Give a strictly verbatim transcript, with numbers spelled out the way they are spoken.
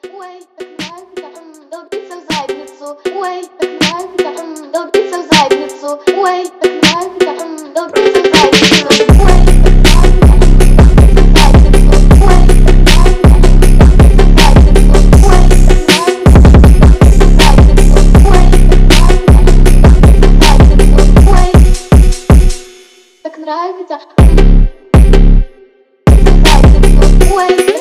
Ой, так нравится, м, долбиться в задницу. Ой, так нравится, м, долбиться в задницу. Ой, так нравится, м, долбиться в задницу. Ой, так нравится, м, долбиться в задницу. Ой, так нравится, м, долбиться в задницу. Ой, так нравится, м, долбиться в задницу. Ой, так нравится, м, долбиться в задницу. Ой, так нравится, м, долбиться в задницу. Ой.